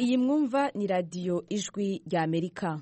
Iyi mwumva ni radiyo ijwi rya Amerika.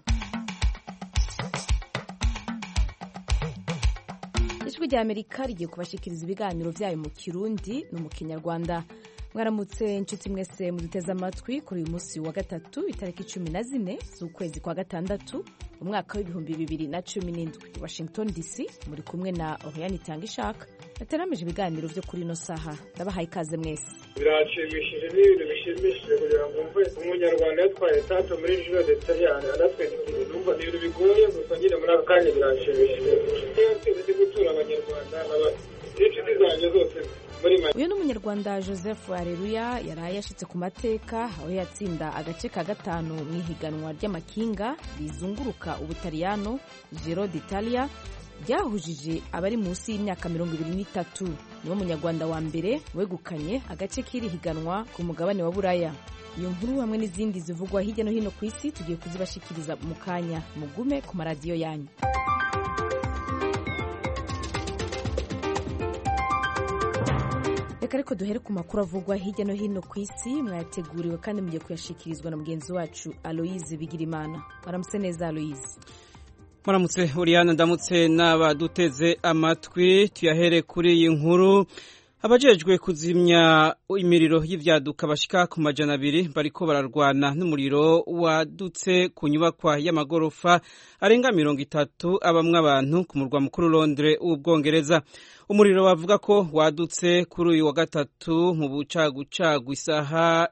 Ijwi rya Amerika rigiye kubashikiriza ibiganiro vyayo mu Kirundi no mu Kinyarwanda. Mwaramutse inshuti mwese muduteze amatwi kuri uyu munsi wa gatatu itariki 14 z'ukwezi kwa gatandatu umwaka w'ibihumbi 2017. Washington DC muri kumwe na Oriane Tangishaka. Nateramije ibiganiro vyo kuri no saha. Ndabahaye ikaze mwese. Birashimishije n'ibintu bishimishije kugira ngo mve umunyarwanda yatwaye tato muri jure d'Italiyani adatwendikira numva n'ibintu bigoye gusa nyine muri aka kanya birashimishije. Twese gutura abanyarwanda n'inshuti zanjye zose. Uyu ni umunyarwanda Joseph Areruya yaraye yashitse ku mateka aho yatsinda agace ka gatanu mu ihiganwa ry'amakinga rizunguruka Ubutaliyano Giro d'Italia ryahujije abari munsi y'imyaka 23. Niwe munyarwanda wa mbere wegukanye agace k'iri higanwa ku mugabane wa Buraya. Iyo nkuru hamwe n'izindi zivugwa hirya no hino ku isi tugiye kuzibashikiriza mu kanya. Mugume ku maradiyo yanyu. Reka ariko duhere ku makuru avugwa hirya no hino ku isi mwayateguriwe kandi mugiye kuyashikirizwa na mugenzi wacu Aloise Bigirimana. Baramutse neza Aloise. Muramutse Oriana, ndamutse n'abaduteze amatwi. Tuyahere kuri iyi nkuru. Abajejwe kuzimya imiriro y'ivyaduka bashika ku 200 bariko bararwana n'umuriro wadutse ku nyubakwa y'amagorofa arenga 30 abamwe abantu ku murwa mukuru Londres w'Ubwongereza. Umuriro wavuga ko wadutse kuri uyu wa gatatu mu bucagucagu isaha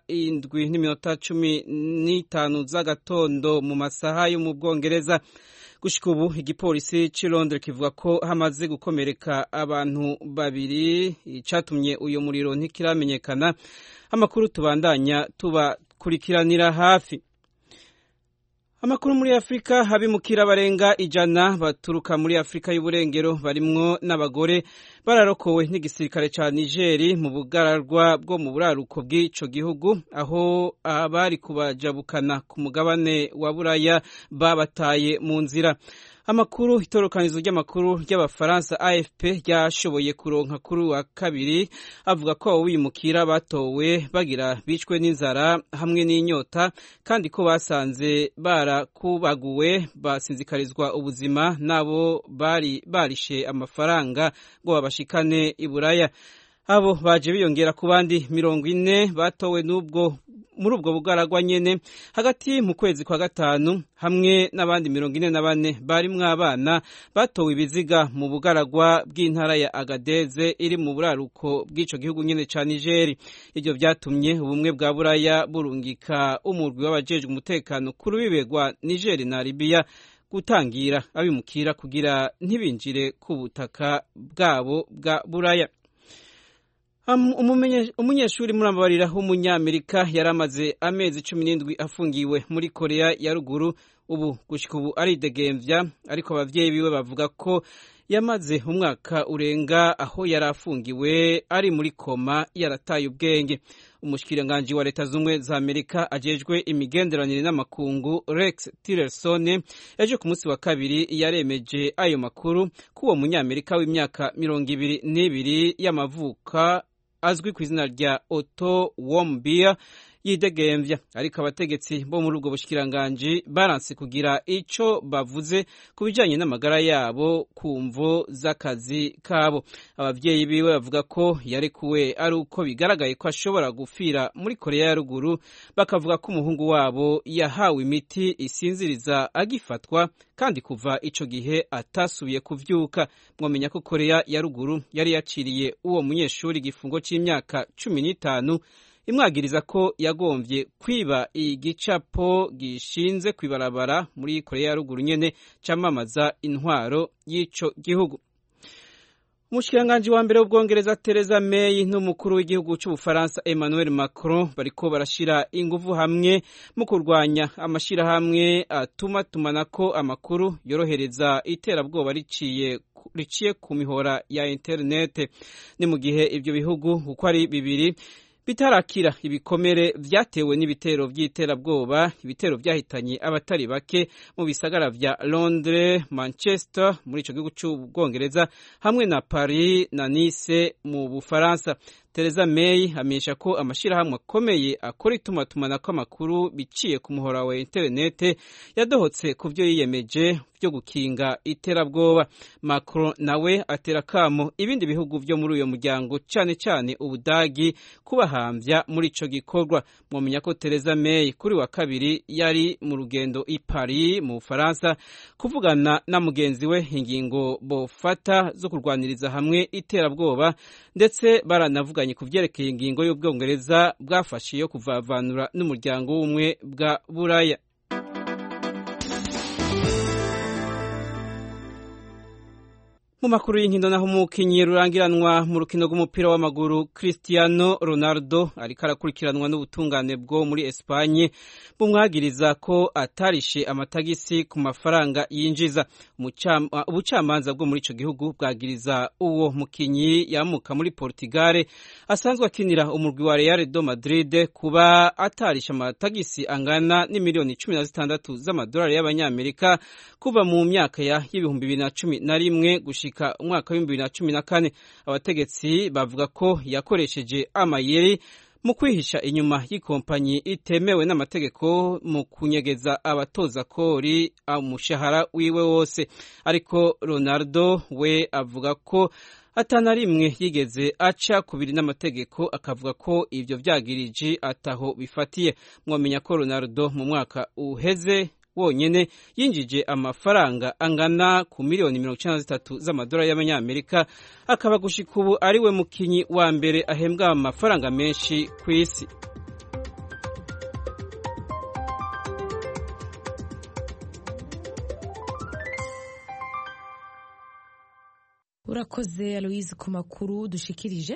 7:15 z'agatondo mu masaha yo mu Bwongereza. Gushika ubu igipolisi ci Londres kivuga ko hamaze gukomereka abantu 2. Icatumye uyo muriro ntikiramenyekana. Amakuru tubandanya tubakurikiranira hafi. Amakuru muri Afrika, habimukira barenga 100 baturuka muri Afrika y'uburengero barimwo n'abagore bararokowe n'igisirikare ca Niger mu bugararwa bwo mu buraruko bw'ico gihugu aho abari kubajabukana ku mugabane wa Buraya babataye mu nzira. Amakuru itorokanizo ry'amakuru ry'abafaransa AFP ryashoboye kuronka kuri wa kabiri avuga ko abo bimukira batowe bagira bicwe n'inzara hamwe n'inyota kandi ko basanze barakubaguwe basinzikarizwa ubuzima nabo bari barishe amafaranga ngo babashikane i Buraya. Abo baje biyongera ku bandi 40 batowe muri ubwo bugaragwa nyene hagati mu kwezi kwa gatanu hamwe n'abandi 44 bari mw'abana batowe ibiziga mu bugaragwa bw'intara ya Agadeze iri mu buraruko bw'ico gihugu nyene ca Niger. Ivyo vyatumye ubumwe bwa Buraya burungika umurwi w'abajejwe umutekano kuri bibegwa Niger na Libya gutangira abimukira kugira ntibinjire ku butaka bwabo bwa Buraya. Umunyeshuri murambabarira w'umunyamerika yaramaze amezi 17 afungiwe muri Korea ya ruguru. Ubu gushika ubu aridegemvya ariko abavyeyi biwe bavuga ko yamaze umwaka urenga aho yarafungiwe ari muri koma yarataye ubwenge. Umushikiranganje wa Leta Zumwe za Amerika ajejwe imigenderanire n'amakungu Rex Tillerson yaje ku munsi wa kabiri yaremeje ayo makuru ko uwo munyamerika w'imyaka 22 y'amavuka azwi ku izina rya Otto Warmbier yidegemvya, ariko abategetsi bo muri ubwo bushikiranganje baranse kugira ico bavuze kubijanye n'amagara yabo kumvo z'akazi kabo. Abavyeyi biwe bavuga ko yarekuwe ari uko bigaragaye ko ashobora gufira muri Korea ya ruguru, bakavuga ko umuhungu wabo yahawe imiti isinziriza agifatwa kandi kuva ico gihe atasubiye kuvyuka. Mwomenya ko Korea ya ruguru yari yaciriye uwo munyeshuri igifungo c'imyaka 15 imwagiriza ko yagomvye kwiba igicapo gishinze kwibarabara muri Korea ya ruguru nyene camamaza intwaro y'ico gihugu. Umushikiranganje wa mbere w'Ubwongereza Theresa May n'umukuru w'igihugu c'Ubufaransa Emmanuel Macron bariko barashira inguvu hamwe mu kurwanya amashirahamwe atumatumako amakuru yorohereza iterabwoba riciye ku mihora ya internet. Ni mu gihe ivyo bihugu uko ari bibiri bitarakira ibikomere vyatewe n'ibitero vy'iterabwoba, ibitero vyahitanye abatari bake mu bisagara vya Londres, Manchester muri ico gihugu c'Ubwongereza hamwe na Paris na Nice mu Bufaransa. Theresa May amenyesha ko amashirahamwe akomeye akora itumatumanako amakuru biciye ku muhora wa interinete yadohotse ku vyo yiyemeje byo gukinga iterabwoba. Macron nawe atera kamo ibindi bihugu vyo muri uyo muryango cane cane Ubudagi kubahambya muri ico gikorwa. Mwomenya ko Theresa May kuri wa kabiri yari mu rugendo i Paris mu Faransa kuvugana na mugenzi we ingingo bofata zo kurwaniriza hamwe iterabwoba, ndetse baranavuganye ku vyerekeye ingingo y'Ubwongereza bwafashe yo kuvavanura n'umuryango w'ubumwe bwa Buraya. Mu makuru y'inkino naho umukinyi rurangiranwa mu rukino rw'umupira w'amaguru Cristiano Ronaldo ariko arakurikiranwa n'ubutungane bwo muri Espagne bumwagiriza ko atarishe amatagisi ku mafaranga yinjiza. Ubucamanza bwo muri ico gihugu bwagiriza uwo mukinyi yamuka muri Portugal asanzwe akinira umurwi wa Real de Madrid kuba atarisha amatagisi angana n'imiliyoni 16 z'amadolari y'abanyamerika kuva mu myaka ya 2011 gushika umwaka wa 2014. Abategetsi bavuga ko yakoresheje amayeri mu kwihisha inyuma y'ikompanyi itemewe n'amategeko mu kunyegeza abatoza kori umushahara wiwe wose. Ariko Ronaldo we avuga ko atana rimwe yigeze aca kubiri n'amategeko, akavuga ko ivyo vyagiriji ataho bifatiye. Mwamenya ko Ronaldo mu mwaka uheze wonyene yinjije amafaranga angana ku miliyoni 93 z'amadolari y'abanyamerika, akaba gushika ubu ari we mukinyi wa mbere ahembwa amafaranga menshi ku isi. Urakoze Aloise ku makuru dushikirije.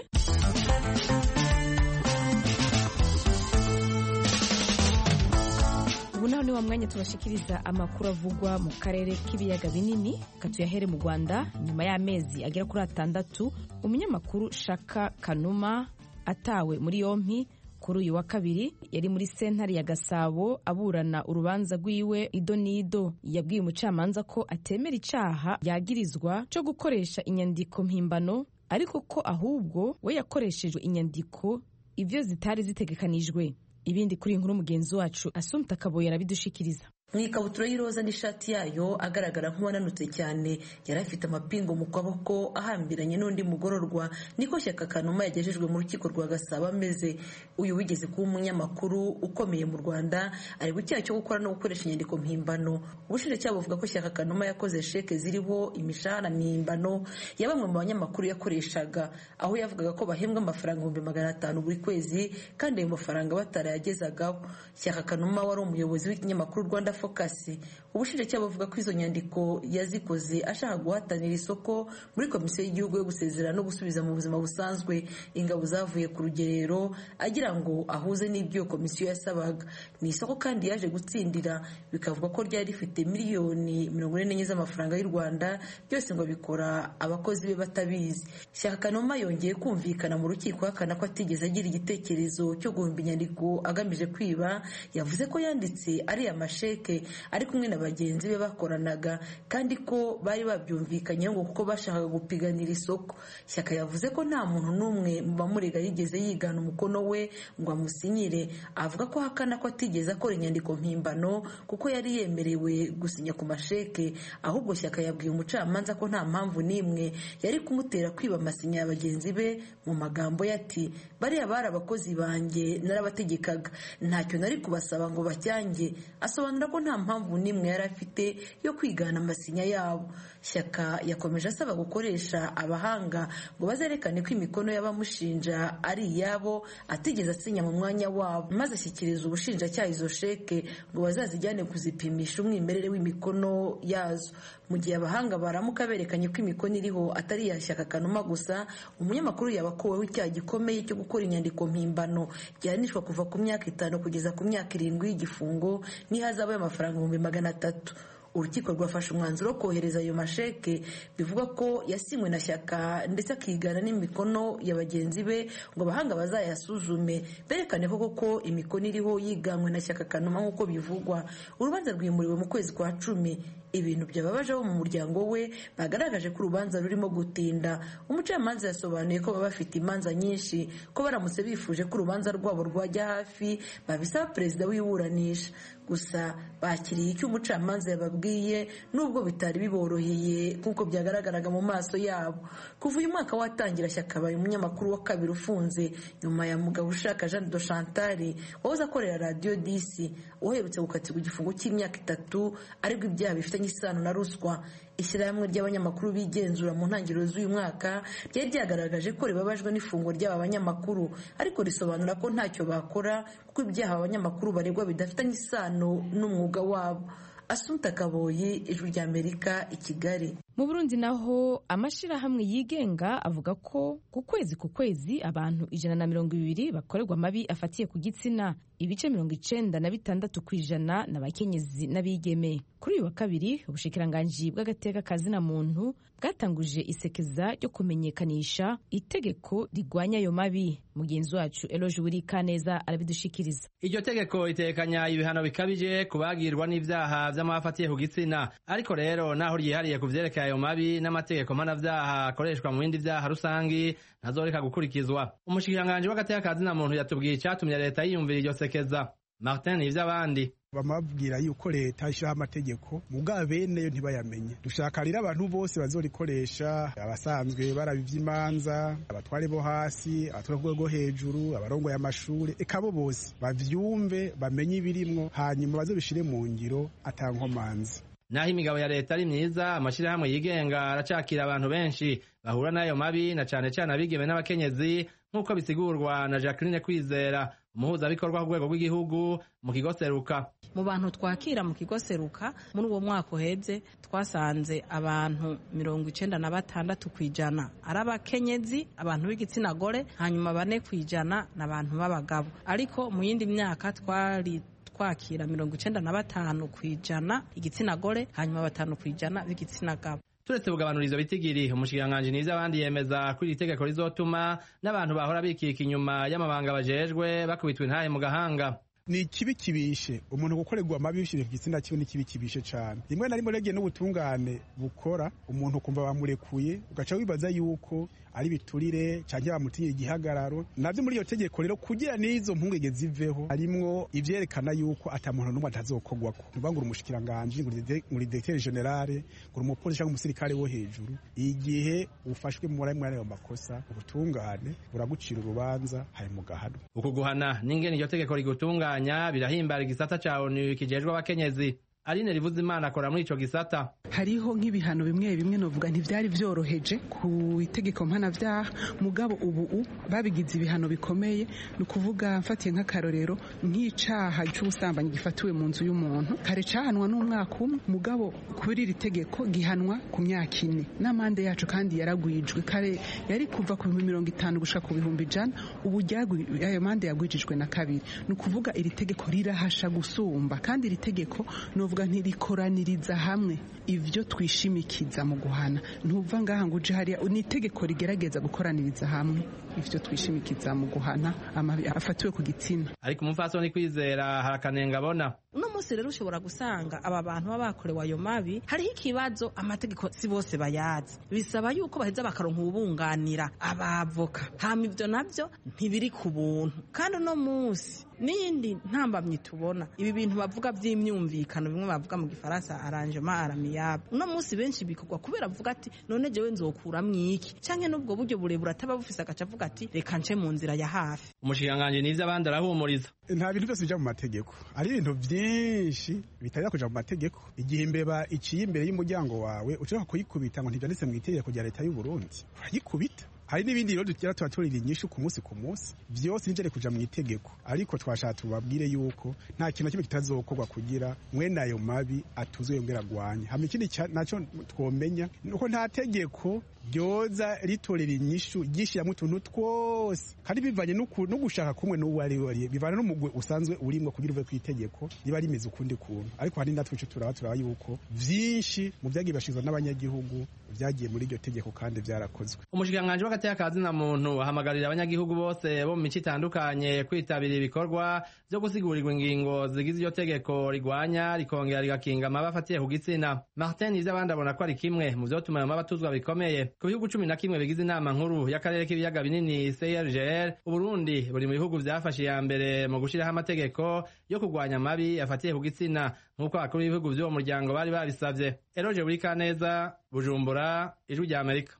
Ubu ni wa mwanya tubashikiriza amakuru avugwa mu karere k'ibiyaga binini. Katuyahere mu Rwanda. Nyuma y'amezi agera kuri 6 umunyamakuru Shaka Kanuma atawe muri yompi kuri uyu wa kabiri yari muri sentare ya Gasabo aburana urubanza rwiwe idonido. Yabwiye umucamanza ko atemera icaha yagirizwa cyo gukoresha inyandiko mpimbano, ariko ko ahubwo we yakoreshejwe inyandiko ivyo zitari zitegekanijwe. Ibindi kuri inkuru mugenzi wacu Assumpta Kaboye arabidushikiriza. Mwikabutura y'iroza n'ishati yayo agaragara nk'uwananutse cyane, yari afite amapingo mu kaboko ahambiranye n'undi mugororwa. Niko Shyaka Kanuma yagejejwe mu rukiko rwa Gasabo ameze. Uyu wigeze kuba umunyamakuru ukomeye mu Rwanda ari gucyaha cyo gukora no gukoresha inyandiko mpimbano. Ubushinjacyaha buvuga ko Shyaka Kanuma yakoze sheke ziriho imishahara mpimbano ya bamwe mu banyamakuru yakoreshaga, aho yavugaga ko bahembwa amafaranga 500 buri kwezi kandi ayo mafaranga batarayagezagaho. Shyaka Kanuma wari umuyobozi w'ikinyamakuru Rwanda Focus. Ubushinjacyaha buvuga ko izo nyandiko yazikoze ashaka guhatanira isoko muri komisiyo y'igihugu yo gusezerana no gusubiza mu buzima busanzwe ingabo zavuye ku rugerero agira ngo ahuze n'ibyo komisiyo yasabaga. Ni isoko kandi yaje gutsindira, bikavuga ko ryari rifite miliyoni 44 z'amafaranga y'u Rwanda, byose ngo bikora abakozi be batabizi. Shyaka Kanuma yongeye kumvikana mu rukiko hakana ko atigeze agira igitekerezo cyo guhimba inyandiko agamije kwiba. Yavuze ko yanditse ari amasheke ari kumwe na bagenzi be bakoranaga kandi ko bari babyumvikanye ngo kuko bashakaga gupiganira isoko. Shyaka yavuze ko nta muntu n'umwe mu bamurega yigeze yigana umukono we ngo amusinyire. Avuga ko hakana ko atigeze akora inyandiko mpimbano kuko yari yemerewe gusinya ku masheke. Ahubwo Shyaka yabwiye umucamanza ko nta mpamvu n'imwe yari kumutera kwiba amasinya ya bagenzi be. Mu magambo yati, bariya bari abakozi banjye narabategekaga, ntacyo nari kubasaba ngo bacyange. Asobanura ko nta mpamvu n'imwe yari afite yo kwigana amasinya yabo. Shyaka yakomeje asaba gukoresha abahanga ngo bazerekane ko imikono y'abamushinja ari iyabo atigeze asinya mu mwanya wabo, maze ashyikiriza ubushinjacyaha izo sheke ngo bazazijyane kuzipimisha umwimerere w'imikono yazo. Mu gihe abahanga baramuka berekanye ko imikono iriho atari ya Shyaka Kanuma gusa, umunyamakuru yabakoweho icyaha gikomeye cyo gukora inyandiko mpimbano gihanishwa kuva ku myaka 5 kugeza ku myaka 7 y'igifungo n'ihazabu y'amafaranga 300,000. Urukiko rwafashe umwanzuro wo kohereza ayo masheke bivuga ko yasinywe na Shyaka ndetse akigana n'imikono ya bagenzi be ngo abahanga bazayasuzume berekane koko imikono iriho yiganywe na Shyaka Kanuma nk'uko bivugwa. Urubanza rwimuriwe mu kwezi kwa 10. ibintu byababaje abo mu muryango we bagaragaje ko urubanza rurimo gutinda. Umucamanza yasobanuye ko baba bafite imanza nyinshi, ko baramutse bifuje ko urubanza rwabo rwajya hafi babisaba perezida w'iburanisha. Gusa bakiriye icyo umucamanza yababwiye nubwo bitari biboroheye nk'uko byagaragaraga mu maso yabo. Kuva uyu mwaka watangira, Shyaka abaye umunyamakuru wa kabiri ufunze nyuma ya Mugabushaka Jeanne de Chantal wahoze akorera radiyo DC uherutse gukatirwa igifungo cy'imyaka 3 aribwo ibyaha bifitanye isano na ruswa. Ishyirahamwe ry'abanyamakuru bigenzura mu ntangiriro z'uyu mwaka ryari ryagaragaje ko ribabajwe n'ifungwa ry'aba banyamakuru, ariko risobanura ko ntacyo bakora kuko ibyaha abanyamakuru baregwa bidafitanye isano n'umwuga wabo. Assunta Kaboyi, Ijwi ry'Amerika, i Kigali. Mu Burundi naho amashirahamwe yigenga avuga ko ku kwezi abantu 120 bakorerwa amabi afatiye ku gitsina, ibice 96% n'abakenyezi n'abigeme. Kuri uyu wa kabiri, ubushikiranganji bw'agateka kazina muntu bwatanguje isekeza ryo kumenyekanisha itegeko rigwanya ayo mabi. Mugenzi wacu Eloge Wirikaneza arabidushikiriza. Iryo tegeko itekanya ibihano bikabije kubagirwa n'ivyaha vy'amafatiye ku gitsina, ariko rero naho ryihariye kuvyerekeye ayo mabi n'amategeko mpanavyaha akoreshwa mu bindi vyaha rusangi ntazoreka gukurikizwa. Umushikiranganji w'agateka kazina muntu yatubwiye icatumye leta yiyumvira iryo sekeza. Martin Ivyabandi bamabwira yuko leta ishyiraho amategeko muga beneyo ntibayamenye. Dushaka rero abantu bose bazorikoresha, abasanzwe barabivye imanza, abatware bo hasi, abatware ku rwego hejuru, abarongoye amashuri, eka bo bose bavyumve bamenye ibirimwo, hanyuma bazobishire mu ngiro atankomanzi. Naho imigabo ya leta ari myiza, amashirahamwe yigenga aracakira abantu benshi bahura n'ayo mabi, na cane cane abigeme n'abakenyezi, nk'uko bisigurwa na Jacqueline Kwizera, umuhuzabikorwa ku rwego rw'igihugu mu kigo Seruka. Mu bantu twakira mu kigo Seruka muri uwo mwaka uheze twasanze abantu 96% ari abakenyezi, abantu b'igitsina gore, hanyuma 4% n'abantu b'abagabo. Ariko mu yindi myaka twari twakira 95% igitsina gore, hanyuma 5% b'igitsina gabo. Turetse kugabanuriza bitigiri, umushikiranganji Nivyabandi yemeza ko iri tegeko rizotuma n'abantu bahora bikika inyuma y'amabanga bajejwe bakubitwa intahe mu gahanga. Ni kibi kibishe umuntu gukorerwa amabi bishire igitsina cyo, ni kibi kibishe cyane. Rimwe na rimwe rege n'ubutungane bukora umuntu kumva bamurekuye ugaca wibaza yuko ari biturire cyangwa bamutinye igihagararo. Navyo muri iyo tegeko rero kugira n'izo mpungege ziveho harimwo ivyerekana yuko atamuntu n'umwe atazokogwako. Nubangura umushikiranganje muri directeur general, ngura umupolisi cyangwa umusirikare wo hejuru, igihe ufashwe mu murimo y'ayo makosa ubutungane buragucira urubanza hari mu gahano. Uko guhana n'ingene iryo tegeko rigutunganya birahimbara igisata ca ONU kijejwe abakenyezi. Aline Rivuzimana akora muri ico gisata. Hariho nk'ibihano bimwe bimwe novuga ntivyari vyoroheje ku itegeko mpanavyaha, mugabo ubu babigize ibihano bikomeye. Ni ukuvuga mfatiye nk'akarorero nk'icaha c'ubusambanyi gifatiwe mu nzu y'umuntu, kare cahanwa n'umwaka umwe, mugabo kuri iri tegeko gihanwa ku myaka 4 n'amande yacu kandi yaragwijwe. Kare yari kuva ku 50 gushika ku 100, ubu ayo mande yagwijijwe na 2. Ni ukuvuga iri tegeko rirahasha gusumba, kandi iri tegeko novuga ntirikoraniriza hamwe ivyo twishimikiza mu guhana. Ntuva ngaha ngo uje hariya, ni itegeko rigerageza gukoraniriza hamwe ivyo twishimikiza mu guhana amabi afatiwe ku gitsina. Ariko umufasoni Kwizera harakanenga abona. Uno munsi rero ushobora gusanga aba bantu babakorewe ayo mabi hariho ikibazo, amategeko si bose bayazi, bisaba yuko baheza bakaronka ubunganira abavoka, hama ivyo navyo ntibiri ku buntu. Kandi uno munsi n'iyindi ntambamye tubona ibi bintu bavuga vy'imyumvikano, bimwe bavuga mu gifaransa arrangement amiable. Uno munsi benshi bikogwa kubera avuga ati none jewe nzokuramwo iki, canke n'ubwo buryo burebura ataba bufise agaca avuga ati reka nce mu nzira ya hafi. Umushikiranganje Nivyabandi arahumuriza. Nta bintu byose bija mu mategeko, ari ibintu byinshi bitajya kuja mu mategeko. Igihe imbeba iciye imbere y'umuryango wawe ushaka kuyikubita ngo ntibyanditse mu itegeko rya leta y'u Burundi, urayikubita. Hari n'ibindi rero dukira tubatorira inyishu ku munsi byose nijere kuja mu itegeko, ariko twashaka tubabwire yuko nta kintu kimwe kitazokorwa kugira mwene ayo mabi atuzwe yongera gwanye. Hama ikindi naco twomenya nuko nta tegeko ryoza ritorera inyishu ryishyiramo utuntu twose kandi bivanye no gushaka kumwe n'uwo ari we, bivana n'umugwi usanzwe urimwo kugira uve ku itegeko riba rimeze ukundi kuntu. Ariko hari natwe ico turaba yuko vyinshi mu vyagiye bashizwa n'abanyagihugu vyagiye muri iryo tegeko kandi vyarakozwe. Umushikiranganji w'agateka kazina muntu ahamagarira abanyagihugu bose bo mu mico itandukanye kwitabira ibikorwa vyo gusigurira ingingo zigize iryo tegeko rigwanya rikongera rigakinga amabi afatiye ku gitsina. Martin Ivyabandi abona ko ari kimwe mu vyotuma ayo mabi atuzwa bikomeye. Ku bihugu 11 bigize inama nkuru y'akarere k'ibiyaga binini CIRGL, Uburundi buri mu bihugu vyafashe ya mbere mu gushiraho amategeko yo kurwanya amabi afatiye ku gitsina nk'uko abakuru b'ibihugu vy'uwo muryango bari babisavye. Eroje Burikaneza, Bujumbura, Ijwi rya Amerika.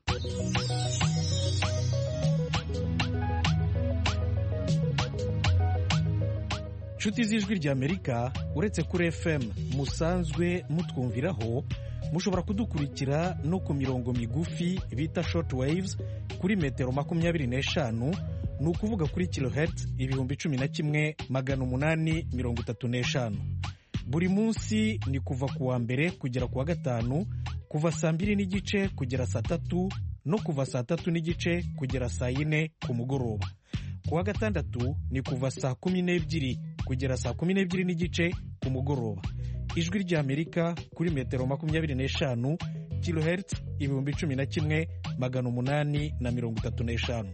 Nshuti z'Ijwi rya Amerika, uretse kuri FM musanzwe mutwumviraho, mushobora kudukurikira no ku mirongo migufi bita short waves kuri metero 25, ni ukuvuga kuri kilohertz 11,835. Buri munsi ni kuva ku wa mbere kugera ku wa gatanu, kuva saa 2:30 kugera saa 3 no kuva saa 3:30 kugera saa 4 ku mugoroba. Ku wa gatandatu ni kuva saa 12 kugera saa 12:30 ku mugoroba. Ijwi rya Amerika kuri metero 25 kilohertz 11,835.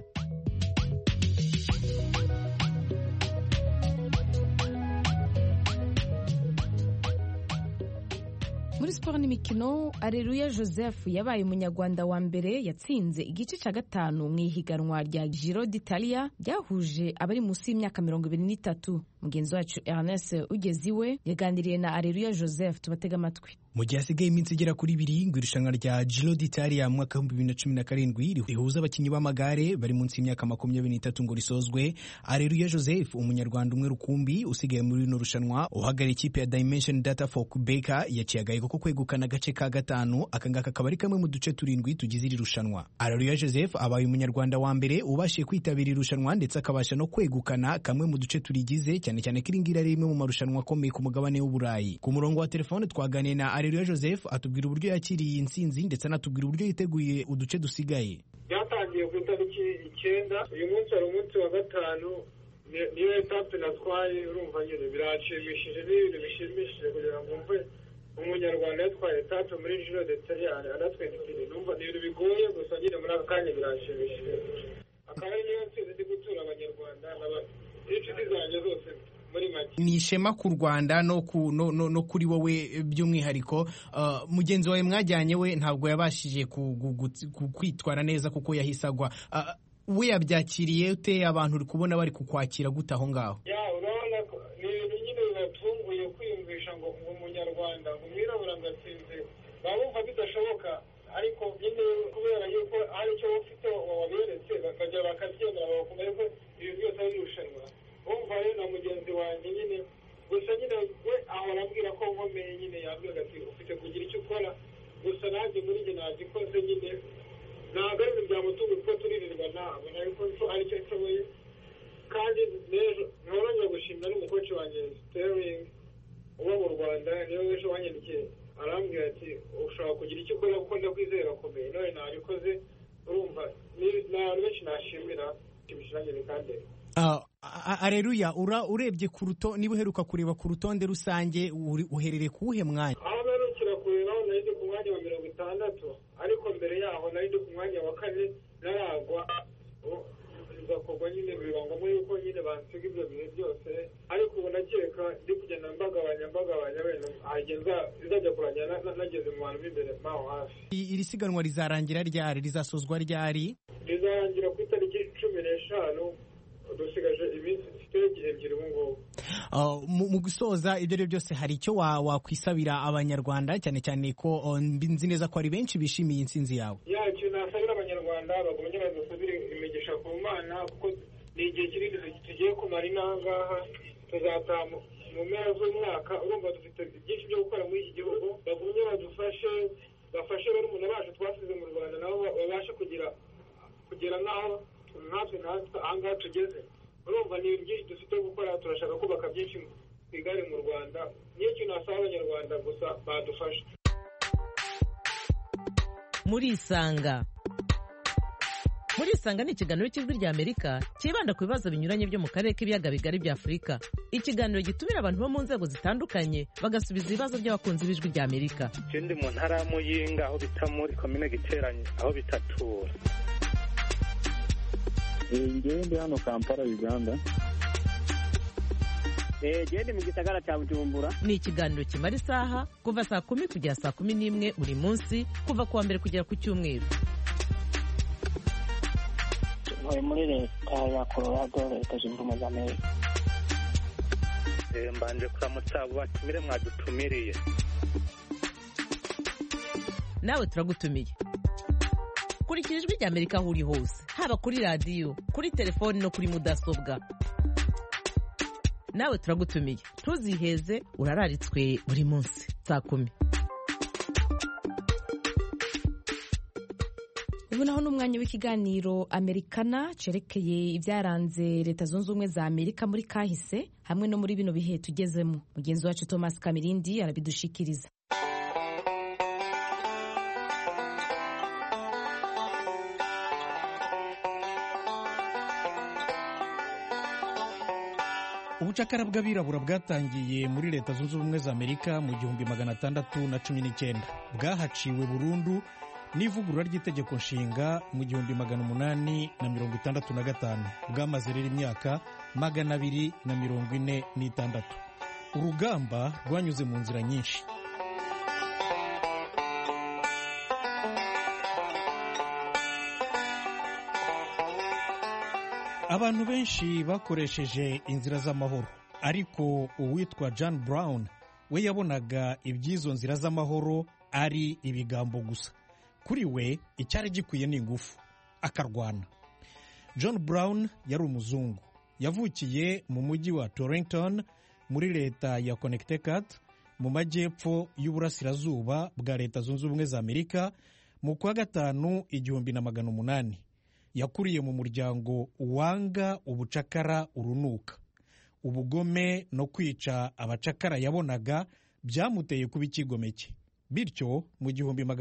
Muri siporo n'imikino, Areruya Joseph yabaye umunyarwanda wa mbere yatsinze igice cya gatanu mu ihiganwa rya Giro d'Italia ryahuje abari munsi y'imyaka 23. Mugenzi wacu Ernest Ugeziwe yaganiriye na Areruya Joseph, tubatega amatwi. Mu gihe hasigaye iminsi igera kuri 2 ngo irushanwa rya Giro d'Italia mu mwaka wa 2017 rihuza abakinnyi b'amagare bari munsi y'imyaka 23 ngo risozwe, Areruya Joseph umunyarwanda umwe rukumbi usigaye muri rino rushanwa uhagarariye ikipe ya Dimension Data for Quebec yaciye ko kwegukana agace ka gatanu. Akangaka akaba ari kamwe mu duce 7 tugize iri rushanwa. Areruya Joseph abaye umunyarwanda wa mbere ubashiye kwitabira irushanwa ndetse akabasha no kwegukana kamwe mu duce turigize, cyane cyane kiringira rimwe mu marushanwa akomeye ku mugabane w'Uburayi. Ku murongo wa telefone twaganiye na Areruya Joseph atubwira uburyo yakiriye intsinzi ndetse anatubwira uburyo yiteguye uduce dusigaye. Byatangiye ku itariki 9, uyu munsi ari umunsi wa gatanu, niyo etape natwaye. Urumva nyine birashimishije, n'ibintu bishimishije kugira ngo mve umunyarwanda yatwaye etape muri Giro d'Italia anatwendikire. Numva ni ibintu bigoye, gusa nyine muri aka kanya birashimishije. Akaba ari niyo ntsinzi ndi gutura abanyarwanda n'inshuti zanjye zose muri make. Ni ishema ku Rwanda no kuri wowe by'umwihariko. Mugenzi wawe mwajyanye we ntabwo yabashije kwitwara neza kuko yahisagwa. We yabyakiriye ute? Abantu uri kubona bari kukwakira gute aho ngaho? Urabona ko ni ibintu nyine bibatunguye kwiyumvisha ngo umunyarwanda umwirabura ngatsinze, bumva bidashoboka, ariko nyine kubera yuko hari icyo ufite waberetse bakajya bakabyemera bagakomera ko ibintu byose ari irushanwa. Bumva rero na mugenzi wanjye nyine, gusa nyine we ahora ambwira ko nkomeye, nyine yambwira ati ufite kugira icyo ukora, gusa nanjye muri njye nagikoze nyine. Ntabwo ari ibintu byamutunga kuko turirirwana, abona yuko ari cyo nshoboye. Kandi n'ejo ntorongera gushimira n'umukoci wanjye Sterling uba mu Rwanda, niyo ejo wanyandikiye arambwira ati ushobora kugira icyo ukora kuko ndakwizera akomeye, none nabikoze. Urumva ni abantu benshi nashimira kibishiranye kandi Areruya, urebye ku rutonde, niba uheruka kureba ku rutonde rusange, uherereye kuwuhe mwanya? Aho mperukira kurebaho nari ndi ku mwanya wa 60, ariko mbere yaho nari ndi ku mwanya wa 4 naragwa. Bizakorwa nyine biba ngombwa yuko nyine bansiga ibyo bihe byose, ariko ubu nakeka ndi kugenda mbagabanya wenda ageza izajya kurangira nageze mu bantu b'imbere maho hafi. Iri siganwa rizarangira ryari? Rizasozwa ryari? Rizarangira ku itariki 15. Dusigaje iminsi stage ebyiri ubu ngubu. Mu gusoza ibyo rero byose, hari icyo wakwisabira abanyarwanda, cyane cyane ko nzi neza ko ari benshi bishimiye intsinzi yawe? Icyo nasabira abanyarwanda bagumye badusabire imigisha ku Mana, kuko ni igihe kinini tugiye kumara inahangaha, tuzataha mu mpera z'umwaka. Urumva dufite byinshi byo gukora muri iki gihugu. Bagumye badufashe, bafashe barumuna bacu twasize mu Rwanda nabo babashe kugera n'aho natwe ahangaha tugeze. Urumva ni byinshi dufite gukora, turashaka kubaka byinshi ku igare mu Rwanda. Niyo kintu nasaba abanyarwanda gusa badufasha. Muri Isanga murisanga ni ikiganiro cy'ijwi rya Amerika cyibanda ku bibazo binyuranye byo mu karere k'ibiyaga bigari bya Afurika. Ikiganiro gitumira abantu bo mu nzego zitandukanye bagasubiza ibibazo by'abakunzi b'ijwi rya Amerika. Ndi mu ntara ya Muyinga aho bita muri komine Giteranyi aho bitatura. Ngewe ndi hano Kampala Uganda. Ndi mu gisagara cya Bujumbura. Ni ikiganiro kimara isaha kuva saa 10 kugera saa 11 buri munsi kuva kuwa mbere kugera ku cyumweru. Muri leta ya Colorado leta zunze ubumwe za Amerika. Mbanje kuramutsa abo batumire mwadutumiriye. Nawe turagutumiye. Kurikira ijwi rya Amerika aho uri hose, haba kuri radiyo, kuri telefoni no kuri mudasobwa. Nawe turagutumiye, ntuziheze, urararitswe buri munsi saa 10. ubu naho n'umwanya w'ikiganiro Amerikana cerekeye ibyaranze leta zunze ubumwe za Amerika muri kahise hamwe no muri bino bihe tugezemo. Mugenzi wacu Thomas Kamirindi arabidushikiriza. ubucakara bw'abirabura bwatangiye muri leta zunze ubumwe za Amerika mu 1619 bwahaciwe burundu n'ivugurura ry'itegeko nshinga mu 1865 bwamaze rero imyaka 246. urugamba rwanyuze mu nzira nyinshi. abantu benshi bakoresheje inzira z'amahoro, ariko uwitwa John Brown we yabonaga iby'izo nzira z'amahoro ari ibigambo gusa. Kuri we icyari gikwiye ni ingufu, akarwana. John Brown yari umuzungu, yavukiye mu mujyi wa Torrington muri leta ya Connecticut mu majyepfo y'uburasirazuba bwa leta zunze ubumwe za Amerika mu kwa gatanu 1800. yakuriye mu muryango wanga ubucakara urunuka. Ubugome no kwica abacakara yabonaga byamuteye kuba ikigomeke. Bityo mu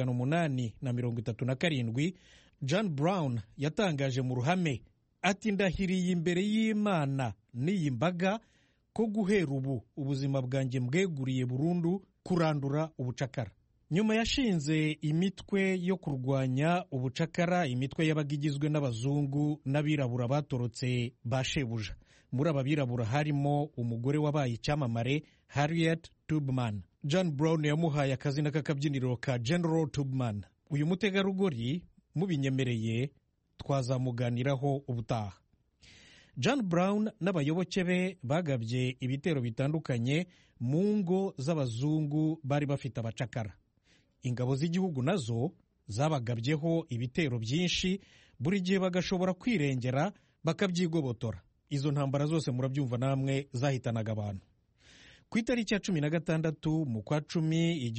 1837 John Brown yatangaje mu ruhame ati, ndahiriye imbere y'Imana n'iyi mbaga ko guhera ubu ubuzima bwanjye mbweguriye burundu kurandura ubucakara. Nyuma yashinze imitwe yo kurwanya ubucakara, imitwe yabaga igizwe n'abazungu n'abirabura batorotse ba shebuja. Muri aba birabura harimo umugore wabaye icyamamare Harriet Tubman. John Brown yamuhaye akazina k'akabyiniro ka General Tubman. Uyu mutegarugori mubinyemereye twazamuganiraho ubutaha. John Brown n'abayoboke be bagabye ibitero bitandukanye mu ngo z'abazungu bari bafite abacakara. Ingabo z'igihugu nazo zabagabyeho ibitero byinshi, buri gihe bagashobora kwirengera bakabyigobotora. Izo ntambara zose murabyumva namwe zahitanaga abantu. Ku itariki ya 16 mu kwa 10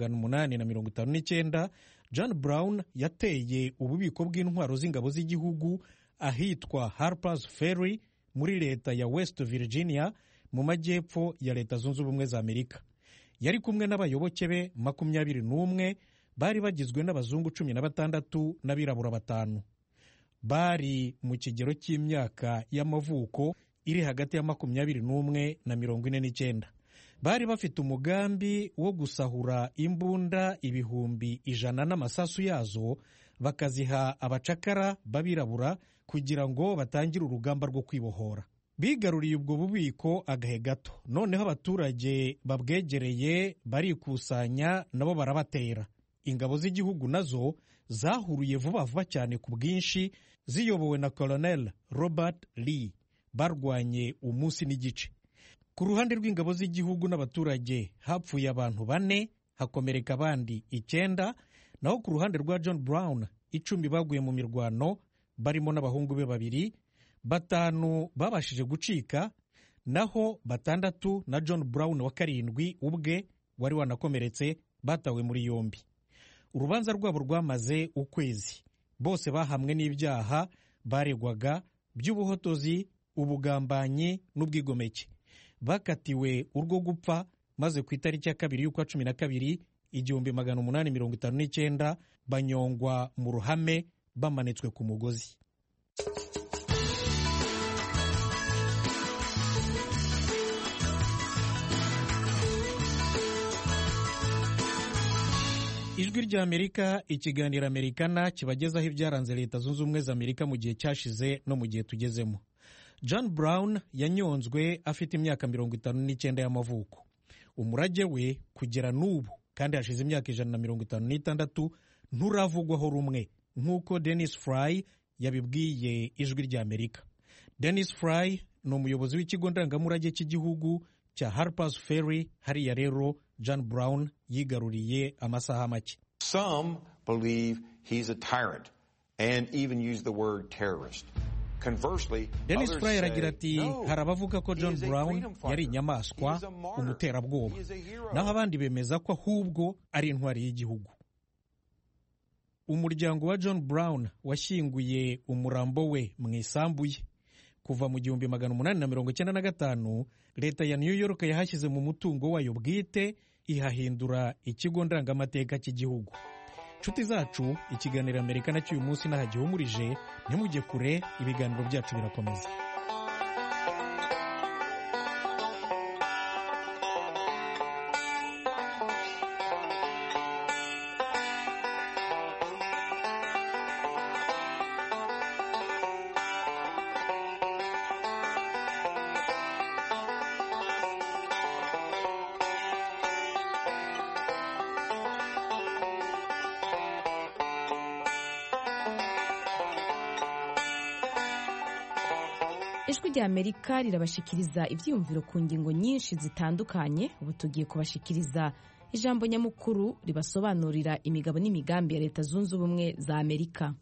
1859 John Brown yateye ububiko bw'intwaro z'ingabo z'igihugu ahitwa Harper's Ferry muri leta ya West Virginia mu majyepfo ya leta zunze ubumwe za Amerika. Yari kumwe n'abayoboke be 21 bari bagizwe n'abazungu 16 n'abirabura 5. Bari mu kigero cy'imyaka y'amavuko iri hagati ya 21 na 49. Bari bafite umugambi wo gusahura imbunda 100,000 n'amasasu yazo bakaziha abacakara babirabura kugira ngo batangire urugamba rwo kwibohora. Bigaruriye ubwo bubiko agahe gato, noneho abaturage babwegereye barikusanya nabo barabatera. Ingabo z'igihugu nazo zahuruye vuba vuba cyane ku bwinshi, ziyobowe na Colonel Robert Lee. Barwanye umunsi n'igice. Ku ruhande rw'ingabo z'igihugu n'abaturage hapfuye abantu 4, hakomereka abandi 9, naho ku ruhande rwa John Brown 10 baguye mu mirwano, barimo n'abahungu be 2. 5 babashije gucika, naho 6 na John Brown wa 7 ubwe wari wanakomeretse batawe muri yombi. Urubanza rwabo rwamaze ukwezi. Bose bahamwe n'ibyaha baregwaga by'ubuhotozi, ubugambanyi n'ubwigomeke. Bakatiwe urwo gupfa, maze ku itariki ya 2 y'ukwa 12 1859 banyongwa mu ruhame bamanitswe ku mugozi. ijwi ry'Amerika, ikiganiro Amerikana kibagezaho ibyaranze Leta Zunze Ubumwe za Amerika mu gihe cyashize no mu gihe tugezemo. John Brown yanyonzwe afite imyaka 59 y'amavuko. Umurage we kugera n'ubu kandi hashize imyaka 156 nturavugwaho rumwe, nk'uko Dennis Fry yabibwiye ijwi ry'Amerika. Dennis Fry ni umuyobozi w'ikigo ndangamurage cy'igihugu cya Harper's Ferry. Hariya rero John Brown yigaruriye amasaha make. Some believe he's a tyrant and even use the word terrorist. Conversely, Dennis Fry aragira ati hari abavuga ko John Brown yari inyamaswa, umuterabwoba, naho abandi bemeza ko ahubwo ari intwari y'igihugu. Umuryango wa John Brown washyinguye umurambo we mu isambu ye. Kuva mu 1895 leta ya New York yahashyize mu mutungo wayo bwite, ihahindura ikigo ndangamateka cy'igihugu. Nshuti zacu, ikiganiro Amerikana cy'uyu munsi nahagihumurije, ntimujye kure, ibiganiro byacu birakomeza. ijwi rya Amerika rirabashikiriza ibyiyumviro ku ngingo nyinshi zitandukanye. Ubu tugiye kubashikiriza ijambo nyamukuru ribasobanurira imigabo n'imigambi ya Leta Zunze Ubumwe za Amerika.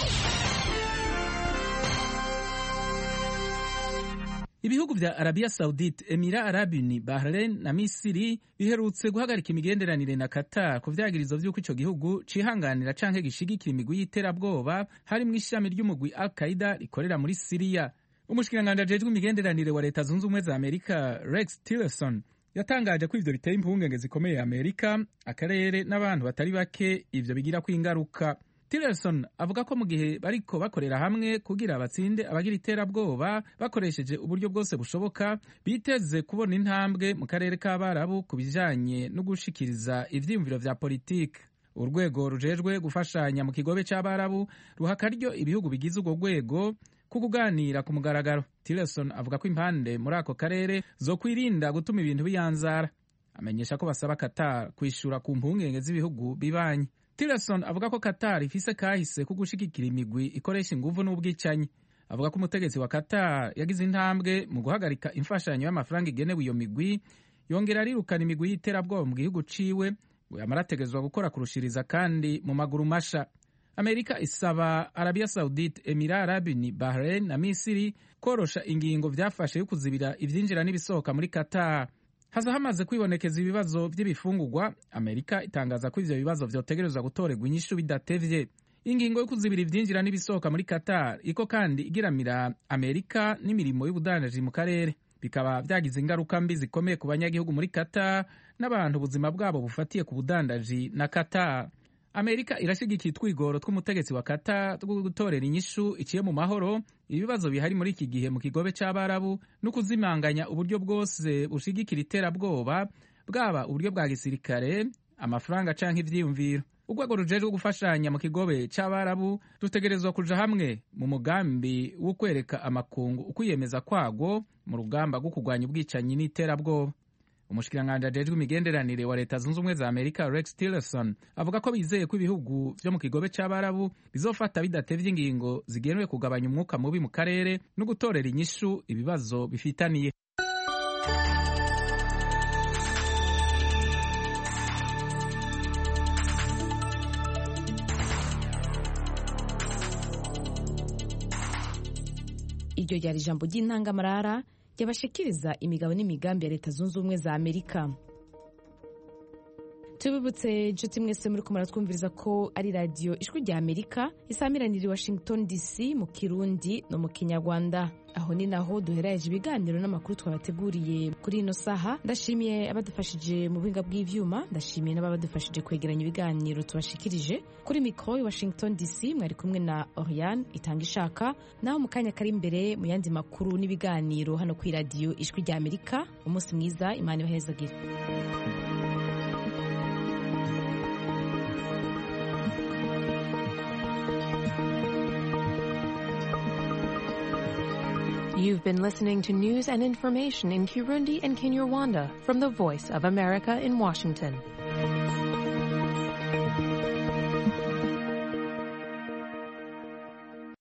Ibihugu vya Arabia Saudite, Emira Arab Uni, Bahrain na Misiri biherutse guhagarika imigenderanire na Qatar ku vyagirizo vy'uko ico gihugu cihanganira canke gishigikira imigwi y'iterabwoba harimwo ishami ry'umugwi Al-Qaeda rikorera muri Syria. Umushikiranganji ajejwe imigenderanire wa Leta Zunze Ubumwe za Amerika Rex Tillerson yatangaje ko ivyo biteye impungenge zikomeye Amerika, akarere n'abantu batari bake ivyo bigira ko ingaruka. Tillerson avuga ko mu gihe bariko bakorera hamwe kugira batsinde abagira iterabwoba bakoresheje uburyo bwose bushoboka, biteze kubona intambwe mu karere k'Abarabu ku bijanye no gushikiriza ivyiyumviro vya politike. Urwego rujejwe gufashanya mu kigobe c'Abarabu ruha akaryo ibihugu bigize urwo rwego ku kuganira ku mugaragaro. Tillerson avuga ko impande muri ako karere zo kwirinda gutuma ibintu biyanzara. Amenyesha ko basaba Qatar kwishura ku mpungenge z'ibihugu bibanye. Tillerson avuga ko Qatar ifise kahise ko gushigikira imigwi ikoresha inguvu n'ubwicanyi. Avuga ko umutegetsi wa Qatar yagize intambwe mu guhagarika imfashanyo y'amafaranga igenewe iyo migwi, yongera arirukana imigwi y'iterabwoba mu gihugu ciwe, yamarategezwa gukora kurushiriza kandi mu maguru masha. Amerika isaba Arabia Saudite, Emira Arab Uni, Bahrain na Misiri korosha ingingo vyafashe yo kuzibira ivyinjira n'ibisohoka muri Qatar. Haza hamaze kwibonekeza ibibazo vy'ibifungurwa, Amerika itangaza ko ivyo bibazo vyotegerezwa gutorerwa inyishu bidatevye. Ingingo yo kuzibira ivyinjira n'ibisohoka muri Qatar iko kandi igiramira Amerika n'imirimo y'ubudandaji mu karere, bikaba vyagize ingaruka mbi zikomeye ku banyagihugu muri Qatar n'abantu ubuzima bwabo bufatiye ku budandaji na Qatar. Amerika irashigikiye utwigoro tw'umutegetsi wa Qatar two gutorera inyishu iciye mu mahoro ibibazo bihari muri iki gihe mu kigobe c'Abarabu no kuzimanganya uburyo bwose bushigikira iterabwoba, bwaba uburyo bwa gisirikare, amafaranga canke ivyiyumviro. Urwego rujejwe gufashanya mu kigobe c'Abarabu rutegerezwa kuja hamwe mu mugambi wo kwereka amakungu ukwiyemeza kwago mu rugamba rwo kurwanya ubwicanyi n'iterabwoba. Umushikiranganji ajejwe imigenderanire wa Leta Zunze Ubumwe za Amerika Rex Tillerson avuga ko bizeye ko ibihugu vyo mu kigobe c'Abarabu bizofata bidatevye ingingo zigenewe kugabanya umwuka mubi mu karere no gutorera inyishu ibibazo bifitaniye. Iryo ryari ijambo ry'intangamarara ryabashikiriza imigabo n'imigambi ya Leta Zunze Ubumwe za Amerika. tubibutse inshuti mwese muri kumara twumviriza ko ari radiyo ijwi rya Amerika isamiraniye Washington DC mu Kirundi no mu Kinyarwanda. Aho ni naho duheraje ibiganiro n'amakuru twabateguriye kuri ino saha. Ndashimiye abadufashije mu buhinga bw'ivyuma, ndashimiye n'abadufashije kwegeranya ibiganiro tubashikirije. Kuri mikro i Washington DC mwari kumwe na Oriane Itanga Ishaka. Naho mu kanya kari imbere mu yandi makuru n'ibiganiro hano kuri radiyo ijwi rya Amerika. Umunsi mwiza, Imana ibahezagire. You've been listening to news and information in Kirundi and Kinyarwanda from the Voice of America in Washington.